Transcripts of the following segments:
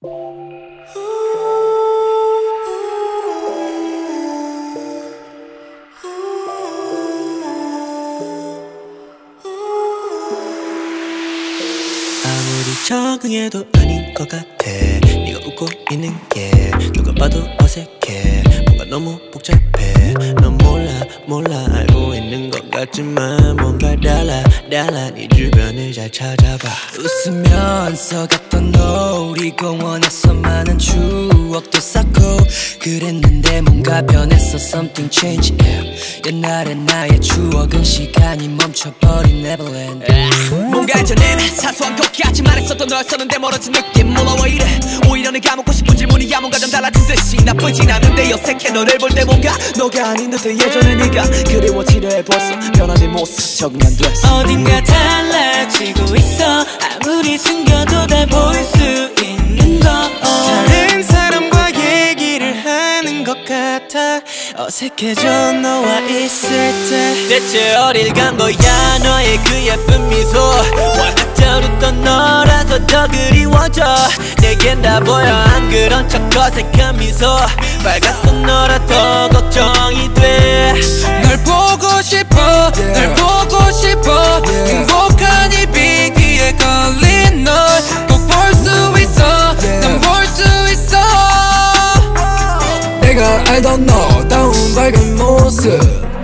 아무리 적응해도 아닌 것 같아. 네가 웃고 있는 게 누가 봐도 어색해. 뭔가 너무 복잡해. 넌 몰라 알고 있는 것 같지만 뭔가 달라 네 주변을 잘 찾아봐. 웃으면서 갔던 너 우리 공원에서 많은 추억도 쌓고 그랬는데 뭔가 변했어. Something changed, yeah. 옛날의 나의 추억은 시간이 멈춰버린 Neverland. 뭔가 이전엔 사소한 것까지만 했었던 너였었는데 멀어진 느낌. 몰라 왜 이래. 오히려 내가 묻고 싶은 질문이야 뭔가 좀 달라진 듯이. 나쁘진 않은데 어색해. 너를 볼 때 뭔가 너가 아닌 듯해. 예전에 네가 그리워지려 해. 벌써 변한 네 모습 적응 안 됐어. 어딘가 달라지고 있어. 아무리 숨겨도 다 보일 수 있는 거. 다른 사람과 얘기를 하는 것 같아. 어색해져 너와 있을 때. 대체 어딜 간 거야 너의 그 예쁜 미소. 워낙 웃던 너라서 더 그리워져. 내겐 다 보여 안 그런 척 어색한 미소. 빨갛던 너라 더 걱정이 돼. 널 보고 싶어, 널 보고 싶어. 행복한 이 비기에 걸린 널 꼭 볼 수 있어. 난 볼 수 있어. 내가 알던 너다운 밝은 모습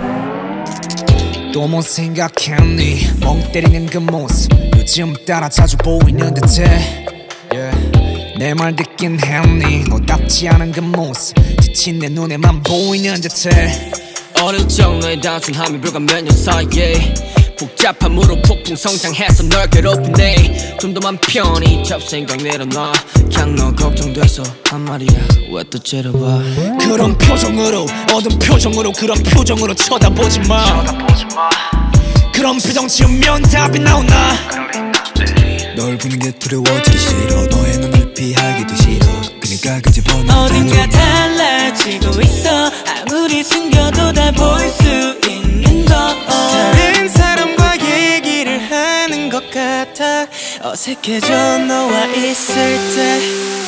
또 못 생각했니. 멍 때리는 그 모습 요즘 따라 자주 보이는 듯해. 내 말 듣긴 했니. 너답지 않은 그 모습 지친 내 눈에만 보이는 듯해. 어릴 적 너의 단순함이 불과 몇 년 사이에 복잡함으로 폭풍 성장해서 널 괴롭히네. 좀 더 맘 편히 잡생각 내려놔. 그냥 너 걱정돼서 한 말이야 왜 또 째려봐. 그런 표정으로 어두운 표정으로 그런 표정으로 쳐다보지 마. 그런 표정 지으면 답이 나오나. 널 보는 게 두려워지기 싫어. 너의 눈을 피하기도 싫어. 그러니까 그 집 어딘가 달라지고 있어. 아무리 숨겨도 다 보일 수 있는 거. 다른 사람과 얘기를 하는 것 같아. 어색해져 너와 있을 때.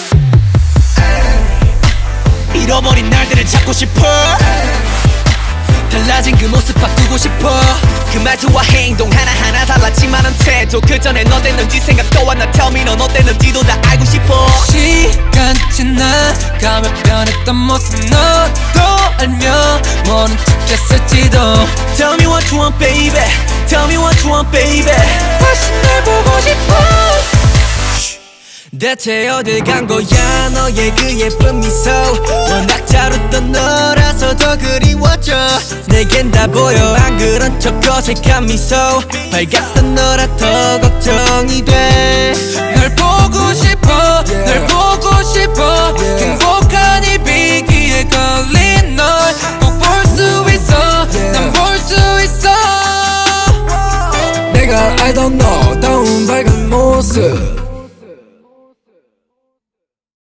잃어버린 날들을 찾고 싶어. 달라진 그 모습 바꾸고 싶어. 그 말투와 행동 하나하나 달랐지만은 태도. 그 전에 너 됐는지 생각도 안 나. Tell me 넌 어땠는지도 다 알고 싶어. 시간 지나가며 변했던 모습 너도 알면 모른 척 했을지도. Tell me what you want baby. Tell me what you want baby. 다시 널 보고 싶어. 대체 어딜 간 거야 너의 그 예쁜 미소. 워낙 잘 웃던 너라서 더 그리워져. 내겐 다 보여 안 그런 척 어색한 미소. 밝았던 너라 더 걱정이 돼. 널 보고 싶어, 널 보고 싶어. 행복한 이 비기에 걸린 널 꼭 볼 수 있어. 난 볼 수 있어. 내가 알던 너다운 밝은 모습